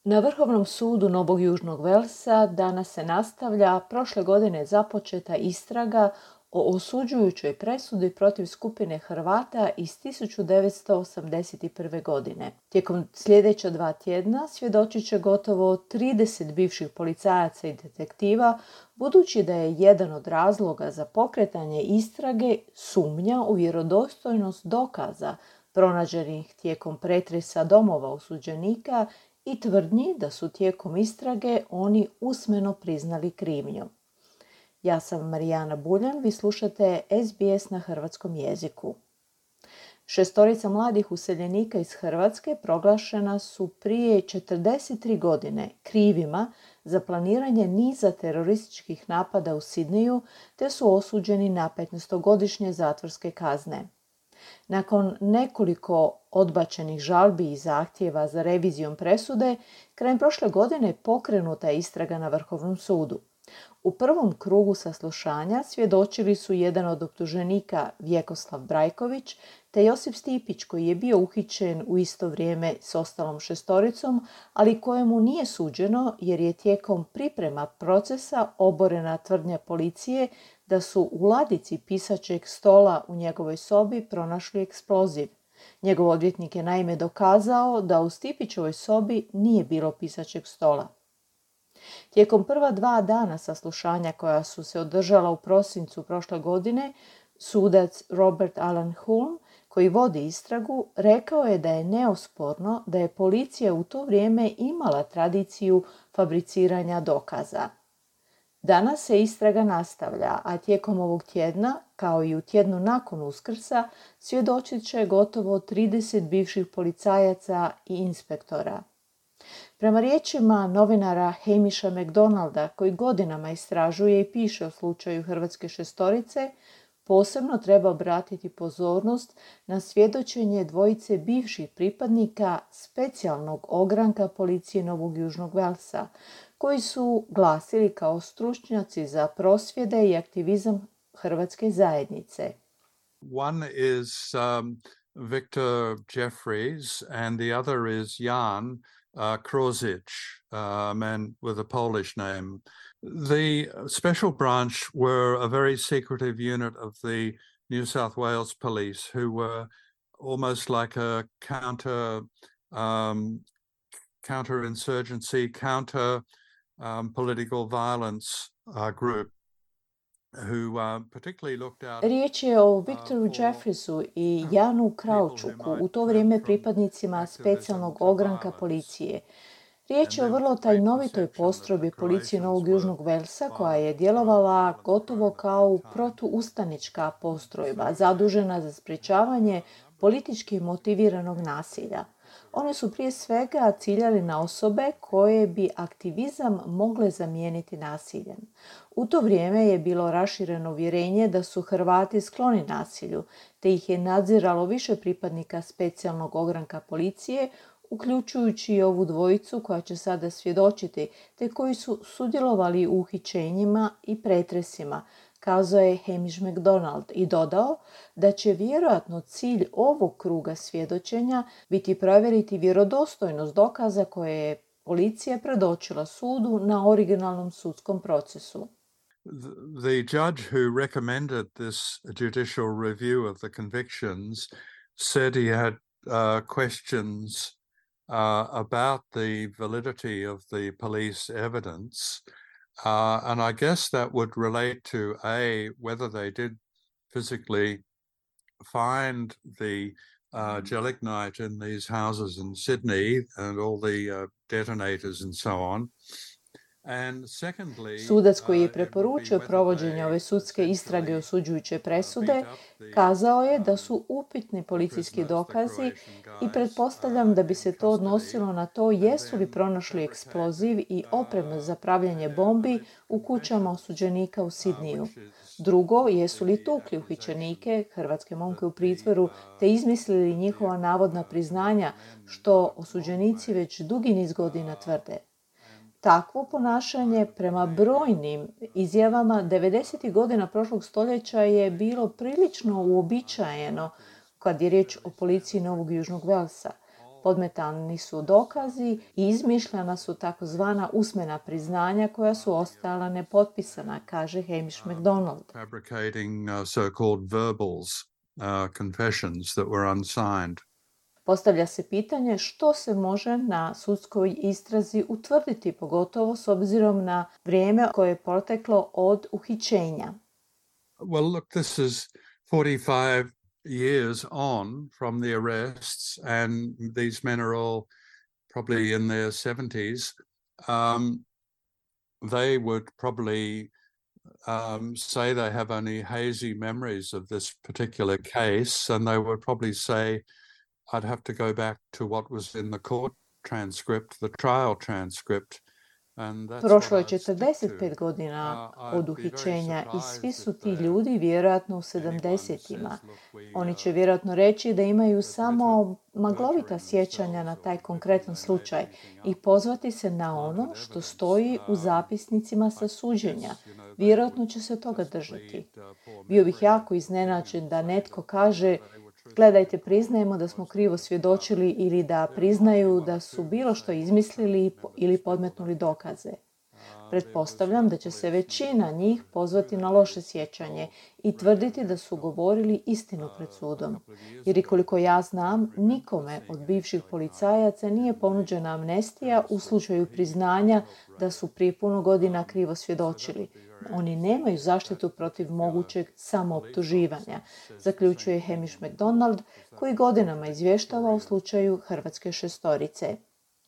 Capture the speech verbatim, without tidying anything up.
Na Vrhovnom sudu Novog Južnog Velsa danas se nastavlja prošle godine započeta istraga o osuđujućoj presudi protiv skupine Hrvata iz tisuću devetsto osamdeset prve. godine. Tijekom sljedeća dva tjedna svjedočit će gotovo trideset bivših policajaca i detektiva, budući da je jedan od razloga za pokretanje istrage sumnja u vjerodostojnost dokaza pronađenih tijekom pretresa domova osuđenika i tvrdnji da su tijekom istrage oni usmeno priznali krivnju. Ja sam Marijana Buljan, vi slušate S B S na hrvatskom jeziku. Šestorica mladih useljenika iz Hrvatske proglašena su prije četrdeset tri godine krivima za planiranje niza terorističkih napada u Sidneju, te su osuđeni na petnaestogodišnje zatvorske kazne. Nakon nekoliko odbačenih žalbi i zahtjeva za revizijom presude, krajem prošle godine pokrenuta je istraga na Vrhovnom sudu. U prvom krugu saslušanja svjedočili su jedan od optuženika Vjekoslav Brajković te Josip Stipić, koji je bio uhićen u isto vrijeme s ostalom šestoricom, ali kojemu nije suđeno jer je tijekom priprema procesa oborena tvrdnja policije da su u ladici pisaćeg stola u njegovoj sobi pronašli eksploziv. Njegov odvjetnik je naime dokazao da u Stipićevoj sobi nije bilo pisaćeg stola. Tijekom prva dva dana saslušanja koja su se održala u prosincu prošle godine, sudac Robert Alan Hulme, koji vodi istragu, rekao je da je neosporno da je policija u to vrijeme imala tradiciju fabriciranja dokaza. Danas se istraga nastavlja, a tijekom ovog tjedna, kao i u tjednu nakon Uskrsa, svjedočit će gotovo trideset bivših policajaca i inspektora. Prema riječima novinara Hamisha McDonalda, koji godinama istražuje i piše o slučaju hrvatske šestorice, posebno treba obratiti pozornost na svjedočenje dvojice bivših pripadnika specijalnog ogranka policije Novog Južnog Velsa, koji su glasili kao stručnjaci za prosvjede i aktivizam hrvatske zajednice. One is um, Victor Jeffries and the other is Jan uh, Krozic, a man with a Polish name. The special branch were a very secretive unit of the New South Wales police who were almost like a counter um, counterinsurgency, counter um, political violence uh, group. Who, uh, particularly looked out, Riječ je o Viktoru Jeffreysu i Janu Kraučuku, u to vrijeme pripadnicima specijalnog ogranka policije. Riječ je o vrlo tajnovitoj postrojbi policije Novog Južnog Velsa koja je djelovala gotovo kao protuustanička postrojba, zadužena za sprječavanje politički motiviranog nasilja. One su prije svega ciljali na osobe koje bi aktivizam mogle zamijeniti nasiljem. U to vrijeme je bilo rašireno uvjerenje da su Hrvati skloni nasilju, te ih je nadziralo više pripadnika specijalnog ogranka policije, uključujući i ovu dvojicu koja će sada svjedočiti, te koji su sudjelovali u uhićenjima i pretresima, kazao je Hamish McDonald i dodao da će vjerojatno cilj ovog kruga svjedočenja biti provjeriti vjerodostojnost dokaza koje je policija predočila sudu na originalnom sudskom procesu. The judge who recommended this judicial review of the convictions said he had uh, questions uh, about the validity of the police evidence. Uh, and I guess that would relate to A, whether they did physically find the uh, gelignite in these houses in Sydney and all the uh, detonators and so on. And secondly, Sudac koji je preporučio provođenje ove sudske istrage osuđujuće presude kazao je da su upitni policijski dokazi i pretpostavljam da bi se to odnosilo na to jesu li pronašli eksploziv i opremu za pravljanje bombi u kućama osuđenika u Sidniju. Drugo, jesu li tukli uhićenike, hrvatske momke u pritvoru, te izmislili njihova navodna priznanja, što osuđenici već dugi niz godina tvrde. Takvo ponašanje prema brojnim izjavama devedesetih godina prošlog stoljeća je bilo prilično uobičajeno kad je riječ o policiji Novog Južnog Velsa. Podmetani su dokazi i izmišljena su takozvana usmena priznanja koja su ostala nepotpisana, kaže Hamish MacDonald. Fabricating uh, so-called verbals, uh, confessions that were unsigned. Postavlja se pitanje što se može na sudskoj istrazi utvrditi, pogotovo s obzirom na vrijeme koje je proteklo od uhićenja. Well, look, this is forty-five years on from the arrests, and these men are all probably in their seventies. Um, they would probably um, say they have only hazy memories of this particular case, and they would probably say, I'd have to go back to what was in the court transcript, the trial transcript. Prošlo je četrdeset pet godina od uhićenja i svi su ti ljudi vjerojatno u sedamdesetima. Oni će vjerojatno reći da imaju samo maglovita sjećanja na taj konkretan slučaj i pozvati se na ono što stoji u zapisnicima sa suđenja. Vjerojatno će se toga držati. Bio bih jako iznenađen da netko kaže: gledajte, priznajemo da smo krivo svjedočili, ili da priznaju da su bilo što izmislili ili podmetnuli dokaze. Pretpostavljam da će se većina njih pozvati na loše sjećanje i tvrditi da su govorili istinu pred sudom. Jer i koliko ja znam, nikome od bivših policajaca nije ponuđena amnestija u slučaju priznanja da su prije puno godina krivo svjedočili. Oni nemaju zaštitu protiv mogućeg samooptuživanja, zaključuje Hamish MacDonald, koji godinama izvještava o slučaju hrvatske šestorice.